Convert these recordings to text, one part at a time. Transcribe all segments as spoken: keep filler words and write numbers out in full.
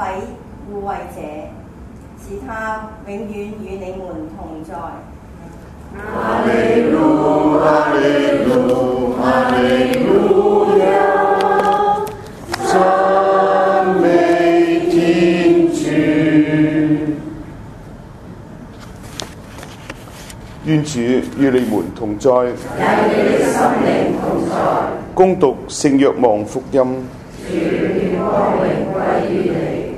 位護衛者，使他永遠與你們同在。 哈利路，哈利路，哈利路亞，讚美天主。 願主與你們同在， 與你的心靈同在。 恭讀聖若望福音。 主，願光榮歸於你。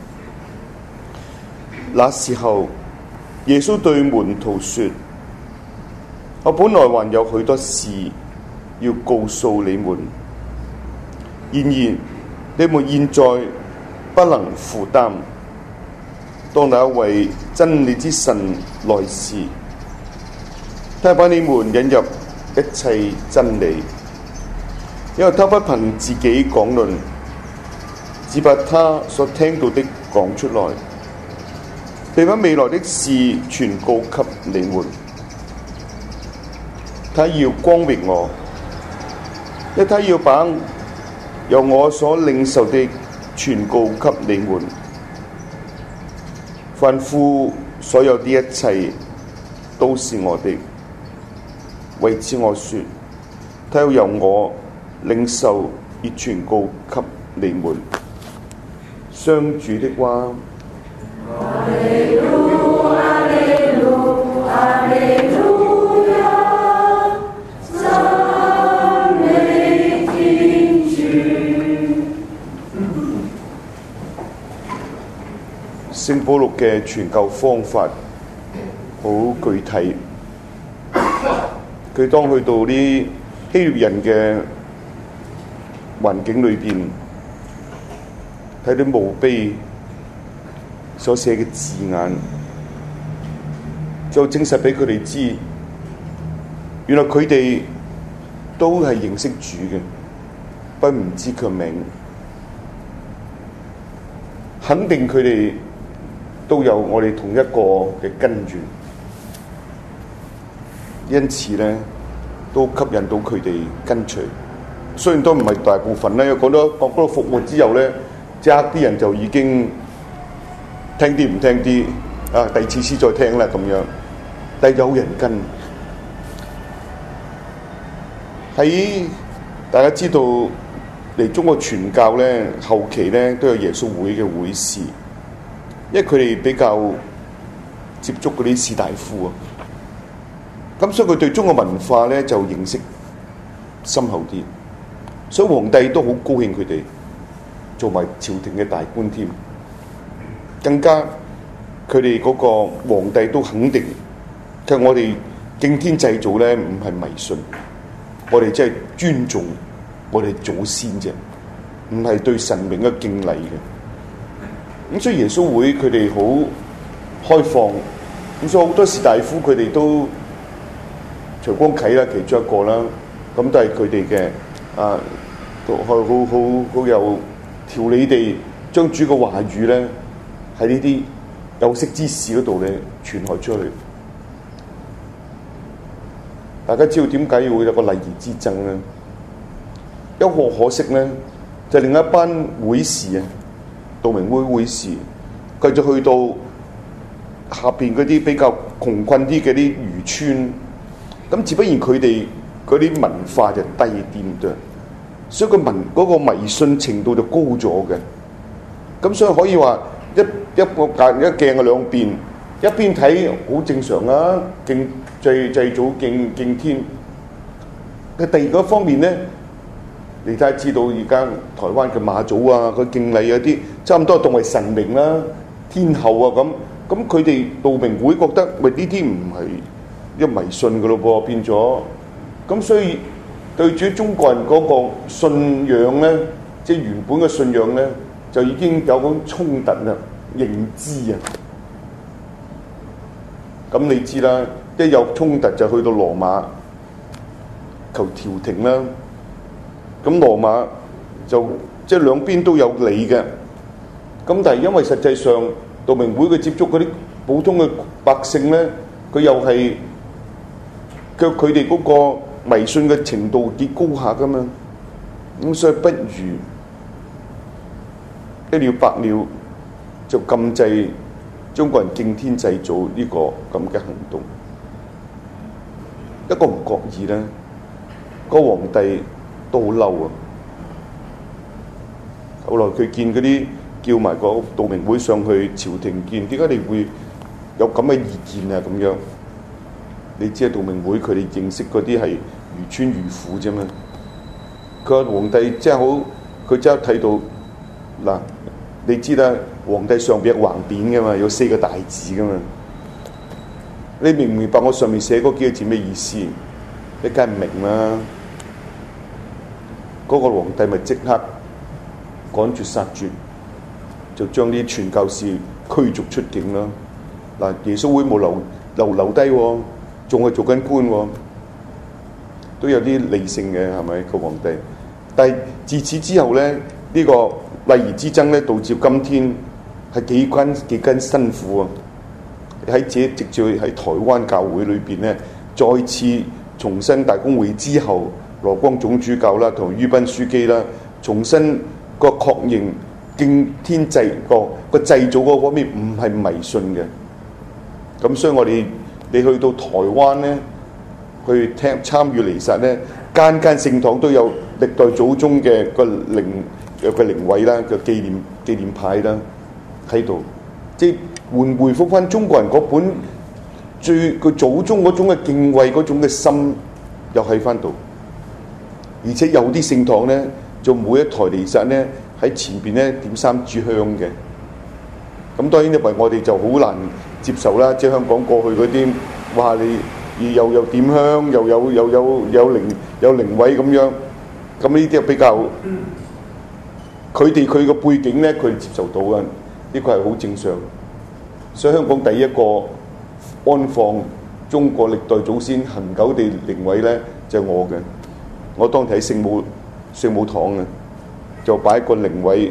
那時候，耶穌對門徒說：我本來還有許多事要告訴你們，然而你們現在不能負擔。當那一位真理之神來時，他把你們引入一切真理，因為他不憑自己講論，只把他所聽到的講出來，並把未來的事傳告給你們。他要光榮我，因為他要把由我所領受的傳告給你們。凡父所有的一切都是我的，為此我說，他要由我領受而傳告給你們。上主的話。 哈利路，哈利路，哈利路亞，讚美天主。 聖保祿嘅傳教方法好具體，佢當去到啲希臘人嘅環境裏邊，睇啲墓碑所寫嘅字眼，就證實俾佢哋知，原來佢哋都係認識主嘅，不唔知佢名，肯定佢哋都有我哋同一個嘅根源，因此咧都吸引到佢哋跟隨。雖然都唔係大部分咧，講到講到復活之後咧，即刻啲人就已經聽啲唔聽啲，啊第二次先再聽啦咁樣，但係有人跟。喺大家知道嚟中國傳教咧，後期咧都有耶穌會嘅會士。因為佢哋比較接觸嗰啲士大夫啊，咁所以佢對中國文化咧就認識深厚啲，所以皇帝都好高興佢哋做埋朝廷嘅大官添，更加佢哋嗰個皇帝都肯定，其實我哋敬天祭祖咧唔係迷信，我哋真係尊重我哋祖先啫，唔係對神明嘅敬禮嘅。咁所以耶穌會佢哋好開放，咁所以好多士大夫佢哋都徐光啟啦，其中一個啦，咁都係佢哋嘅啊，都好好好好有條理地將主嘅話語咧喺呢啲有識之士嗰度咧傳開出去。大家知道點解要有個禮儀之爭咧？一個可惜咧，就係另一班會士啊。道明會會士，繼續去到下邊嗰啲比較窮困啲嘅啲漁村，咁自不然佢哋嗰啲文化就低啲啫，所以個民嗰個迷信程度就高咗嘅。咁所以可以話一一個鏡一鏡嘅兩邊，一邊睇好正常啊，敬祭祭祖敬敬天。嘅第二個方面咧。你睇下知道而家台灣嘅媽祖啊，佢敬禮嗰啲差唔多當為神明啦、天后啊咁，咁佢哋道明會覺得喂呢啲唔係一迷信嘅咯噃，變咗，咁所以對住中國人嗰個信仰咧，即係原本嘅信仰咧，就已經有種衝突啦、認知啊。咁你知啦，一有衝突就去到羅馬求調停啦。咁羅馬就即係兩邊都有理嘅，咁但係因為實際上道明會佢接觸嗰啲普通嘅百姓咧，佢又係佢佢哋嗰個迷信嘅程度幾高下噶嘛，咁所以不如一了百了， 就禁制中國人敬天祭祖呢個咁嘅行動。一個唔覺意咧，個皇帝都好嬲啊！後來佢見嗰啲叫埋個道明會上去朝廷見，點解你會有咁嘅意見啊？咁樣你知啊，道明會佢哋認識嗰啲係漁村漁婦啫嘛。佢個皇帝真係好，佢真係睇到嗱，你知啦，皇帝上邊係橫匾噶嘛，有四個大字噶嘛。你明唔明白我上面寫嗰幾個字咩意思？你梗係唔明啦。嗰、那個皇帝咪即刻趕絕殺絕，就將啲傳教士驅逐出境啦。嗱，耶穌會冇留留留低，仲係做緊官，都有啲理性嘅，係咪個皇帝？但係自此之後咧，呢、這個禮儀之爭咧，導致今天係幾關幾斤辛苦啊！喺自己直接喺台灣教會裏邊咧，再次重新大公會之後，羅光總主教啦同于斌樞機啦，重新個確認敬天祭個個祭祖嗰方面唔係迷信嘅。咁所以我哋你去到台灣咧，去聽參與彌撒咧，間間聖堂都有歷代祖宗嘅個靈嘅個靈位啦，個紀念紀念牌啦喺度，即係換回復翻中國人嗰本最個祖宗嗰種嘅敬畏嗰種嘅心，又喺翻度。而且有啲聖堂咧，就每一台彌撒咧喺前邊咧點三支香嘅。咁當然因為我哋就好難接受啦，即係香港過去嗰啲，哇！你又有點香，又有又有有靈有靈位咁樣，咁呢啲比較，佢哋佢個背景咧，佢哋接受到嘅，呢個係好正常。所以香港第一個安放中國歷代祖先恒久地靈位咧，就係我嘅。我當時喺聖母聖母堂嘅，就擺一個靈位，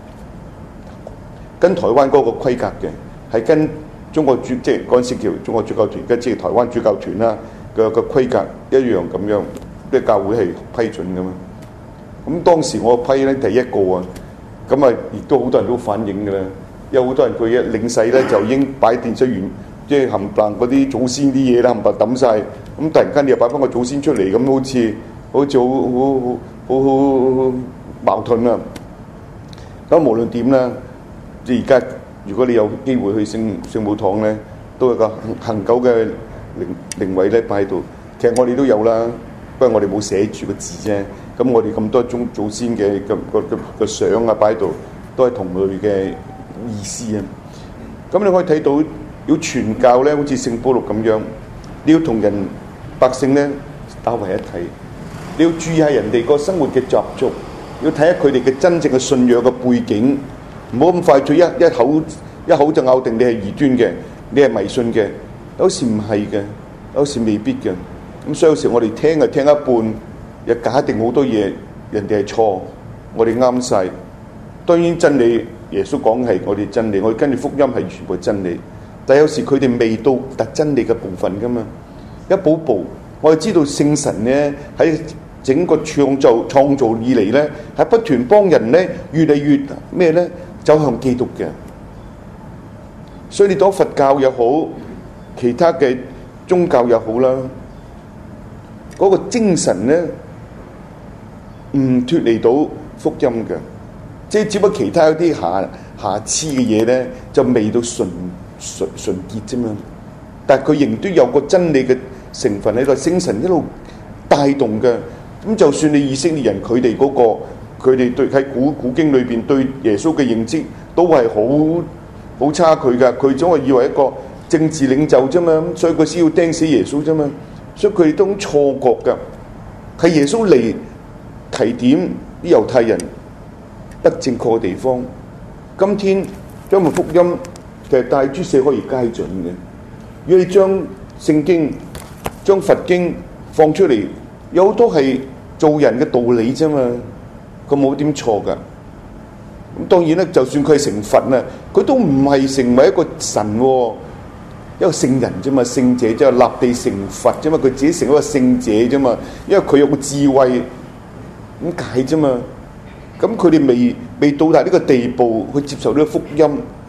跟台灣嗰個規格嘅，係跟中國主即係嗰陣時叫中國主教團，跟即係台灣主教團啦嘅個規格一樣咁樣，啲教會係批准嘅嘛。咁當時我批咧第一個啊，咁啊亦都好多人都反映嘅啦。有好多人佢一領洗咧就已經擺電水完，即係冚唪唥嗰啲祖先啲嘢啦，冚唪唥抌晒。咁突然間你又擺翻個祖先出嚟，咁好似好似好好好好好矛盾啊！咁無論點啦，即係而家如果你有機會去聖聖母堂咧，都有個恒久嘅靈靈位咧擺喺度。其實我哋都有啦，不過我哋冇寫住個字啫。咁我哋咁多宗祖先嘅個個個個相啊擺喺度，都係同類嘅意思啊！咁你可以睇到，要傳教咧，好似聖保祿咁樣，你要同人百姓咧打為一體，你要注意下人哋個生活嘅習俗，要睇下佢哋嘅真正嘅信仰嘅背景，唔好咁快脆一一口一口就咬定你係異端嘅，你係迷信嘅，有時唔係嘅，有時未必嘅。咁所以有時我哋聽係聽一半，又假定好多嘢，人哋係錯，我哋啱晒。當然真理。耶穌講係我哋真理，我哋跟住福音係全部真理。但有時佢哋未到達真理嘅部分噶嘛，一步步我哋知道聖神咧喺整個創造創造以嚟咧，係不斷幫人咧越嚟越咩咧走向基督嘅。所以你當佛教又好，其他嘅宗教又好啦，嗰個精神咧唔脫離到福音嘅。即係只不過其他有啲瑕瑕疵嘅嘢咧，就未到純純純潔啫嘛。但係佢仍都有個真理嘅成分喺度，聖神一路帶動嘅。咁就算你以色列人佢哋嗰個，佢哋對喺古古經裏邊對耶穌嘅認知都係好好差距㗎。佢總係以為一個政治領袖啫嘛，所以佢先要釘死耶穌啫嘛。所以佢哋都錯覺㗎，係耶穌嚟提點啲猶太人不正確嘅地方。今天將個福音其實帶諸社可以皆準嘅。如果你將聖經、將佛經放出嚟，有好多係做人嘅道理啫嘛，佢冇點錯㗎。咁當然咧，就算佢係成佛啊，佢都唔係成為一個神喎，一個聖人啫嘛，聖者即係立地成佛啫嘛，佢自己成為一個聖者啫嘛，因為佢有個智慧咁解啫嘛。咁佢哋未未到達呢個地步去接受呢個福音，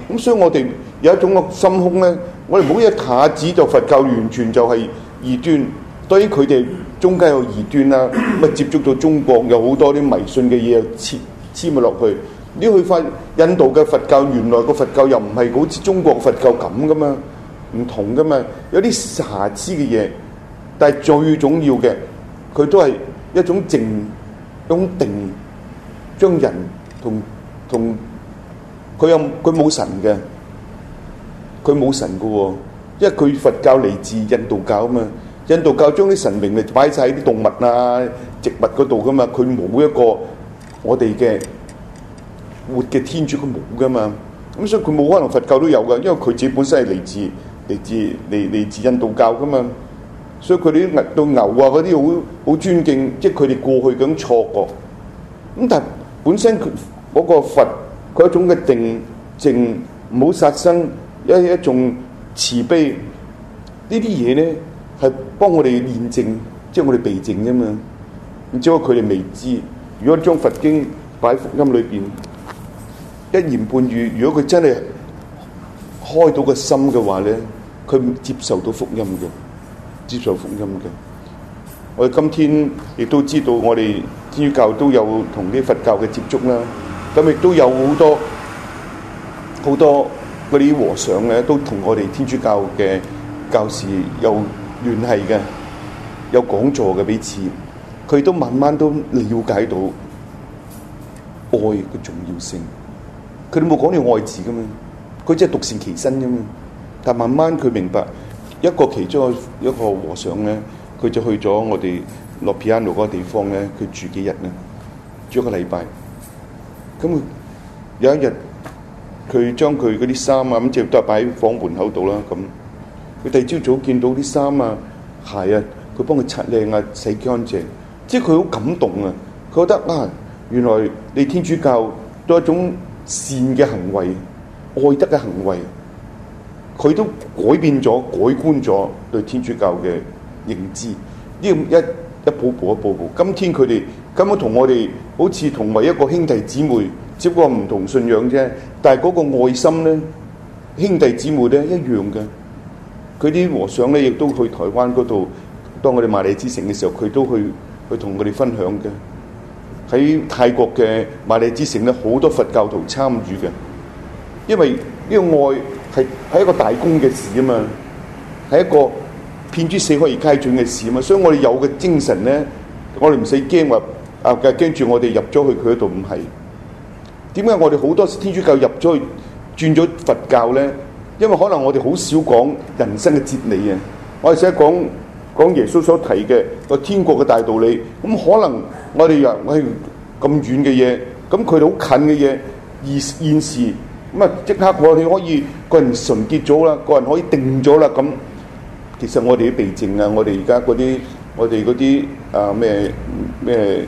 咁所以我哋有一種個心胸咧，我哋唔好一下子就佛教完全就係異端。當然佢哋中間有異端啦，咁接觸到中國有好多啲迷信嘅嘢黐黐埋落去。你去翻印度嘅佛教，原來個佛教又唔係好似中國佛教咁噶嘛，唔同噶嘛，有啲瑕疵嘅嘢。但係最重要嘅，佢都係一種靜、一種定，將人同同佢有佢冇神嘅，佢冇神嘅喎，因為佢佛教嚟自印度教啊嘛。印度教將啲神明嚟擺晒喺啲動物啊、植物嗰度噶嘛，佢冇一個我哋嘅活嘅天主，佢冇噶嘛。咁所以佢冇可能佛教都有噶，因為佢自己本身係嚟自嚟自嚟嚟自印度教噶嘛。所以佢哋啲到牛啊嗰啲好好尊敬，即係佢哋過去咁錯覺。咁但係本身佢嗰個佛佢一種嘅定靜，唔好殺生，一一種慈悲，呢啲嘢咧係幫我哋練靜，即係我哋避靜啫嘛。然之後佢哋未知，如果將佛經擺喺福音裏邊，一言半語，如果佢真係開到個心嘅話咧，佢接受到福音嘅。接受福音嘅，我哋今天亦都知道，我哋天主教都有同啲佛教嘅接觸啦。咁亦都有好多好多嗰啲和尚咧，都同我哋天主教嘅教士有聯繫嘅，有講座嘅彼此。佢都慢慢都了解到愛嘅重要性。佢哋冇講到愛字噶嘛，佢只係獨善其身啫嘛。但慢慢佢明白。一個其中一個和尚咧，佢就去咗我哋落 piano 嗰個地方咧，佢住幾日咧？住一個禮拜。咁有一日，佢將佢嗰啲衫啊，咁即係都係擺喺房門口度啦。咁佢第二朝早見到啲衫啊、鞋啊，佢幫佢擦靚啊、洗乾淨，即係佢好感動啊！佢覺得啊，原來你天主教都係一種善嘅行為、愛德嘅行為。佢都改變咗、改觀咗對天主教嘅認知，呢咁一一步步、一步步。今天佢哋根本同我哋好似同為一個兄弟姊妹，只不過唔同信仰啫。但係嗰個愛心咧，兄弟姊妹咧一樣嘅。佢啲和尚咧亦都去台灣嗰度，當我哋瑪麗之城嘅時候，佢都去去同佢哋分享嘅。喺泰國嘅瑪麗之城咧，好多佛教徒參與嘅，因為呢個愛。係係一個大公嘅事啊嘛，係一個遍諸四海而皆準嘅事啊嘛，所以我哋有嘅精神咧，我哋唔使驚話啊，驚住我哋入咗去佢嗰度，唔係。點解我哋好多天主教入咗去轉咗佛教咧？因為可能我哋好少講人生嘅哲理啊，我哋成日講講耶穌所提嘅個天國嘅大道理，咁可能我哋又係咁遠嘅嘢，咁佢哋好近嘅嘢，而現時。咁啊！即刻我哋可以個人純潔咗啦，個人可以定咗啦。咁其實我哋啲避靜啊，我哋而家嗰啲，我哋嗰啲啊咩咩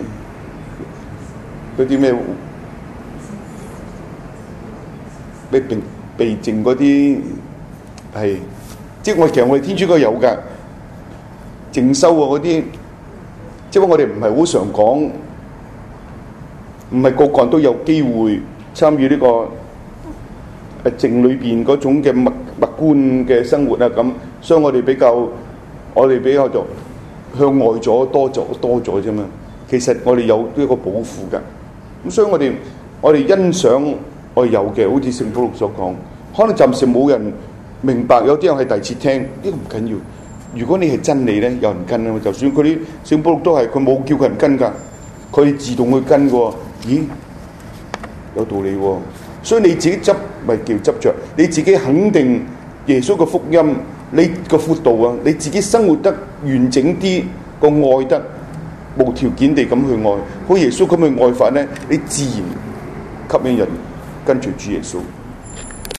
嗰啲咩咩避避靜嗰啲係，即係我其實我哋天主教有㗎靜修啊嗰啲，即係我哋唔係好常講，唔係個個人都有機會參與呢個。誒靜裏邊嗰種嘅默默觀嘅生活啊，咁，所以我哋比較，我哋比較就向外咗多咗多咗啫嘛。其實我哋有呢一個保護㗎，咁所以我哋我哋欣賞我哋有嘅，好似聖保祿所講，可能暫時冇人明白，有啲人係第一次聽，呢個唔緊要。如果你係真理咧，有人跟啊嘛，就算嗰啲聖保祿都係佢冇叫佢人跟㗎，佢自動去跟㗎。咦，有道理喎！所以你自己執咪叫執着，你自己肯定耶穌嘅福音，你個闊度啊，你自己生活得完整啲，個愛得無條件地咁去愛，好耶穌咁去愛法咧，你自然吸引人跟住主耶穌。